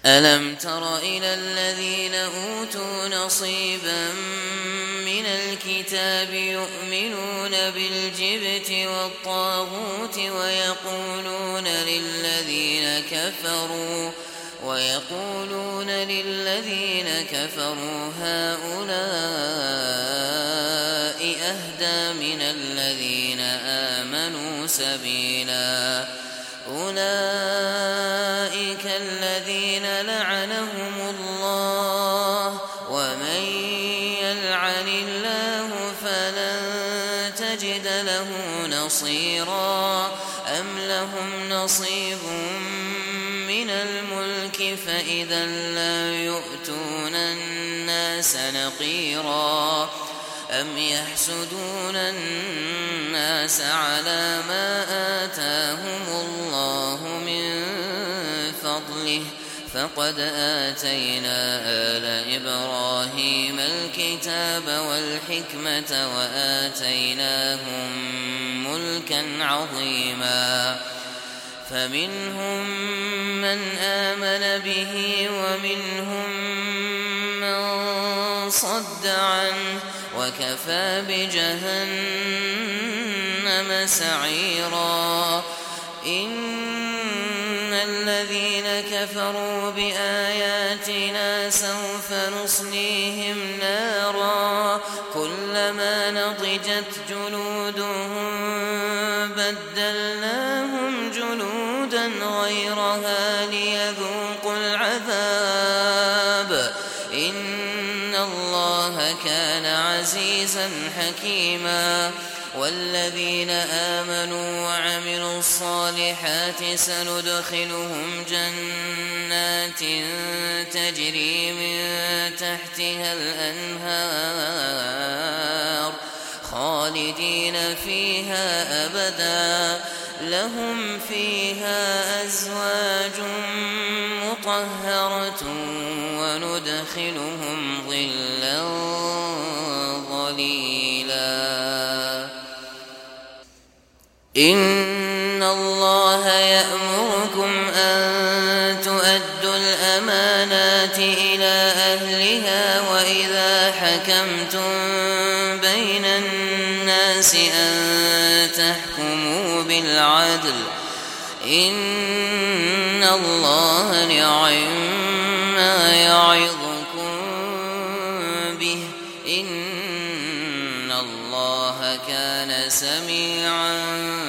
ألم تر إلى الذين أوتوا نصيبا من الكتاب يؤمنون بالجبت والطاغوت ويقولون للذين كفروا هؤلاء أهدى من الذين آمنوا سبيلا أولئك الذين لعنهم الله ومن يلعن الله فلن تجد له نصيرا أم لهم نصيب من الملك فإذا لا يؤتون الناس نقيرا أم يحسدون الناس على ما آتاهم الله من فضله فقد آتينا آل إبراهيم الكتاب والحكمة وآتيناهم ملكا عظيما فمنهم من آمن به ومنهم من صد عنه وكفى بجهنم سعيرا إن الذين كفروا بآياتنا سوف نصليهم نارا كلما نضجت جلودهم بدلناهم جلودا غيرها ليذوقوا العذاب إن الله كان عزيزا حكيما والذين آمنوا وعملوا الصالحات سندخلهم جنات تجري من تحتها الأنهار خالدين فيها أبدا لهم فيها أزواج مطهرة وندخلهم ظلا ظليلا إن الله يأمركم أن تؤدوا الأمانات إلى أهلها وإذا حكمتم بين الناس أن تحكموا بالعدل إن الله نعم يعظكم به إن الله كان سميعا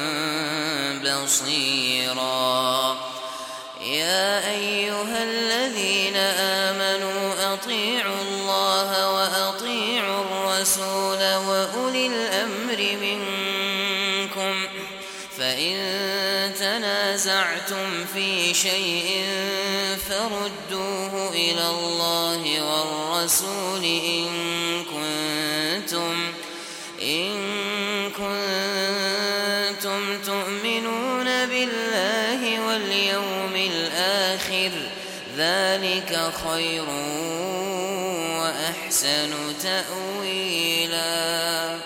بصيرا يا أيها الذين آمنوا أطيعوا الله وأطيعوا الرسول وأولي الأمر منكم فإن تنازعتم في شيء فردوه إلى الله والرسول إن كنتم تؤمنون بالله واليوم الآخر ذلك خير وأحسن تأويلا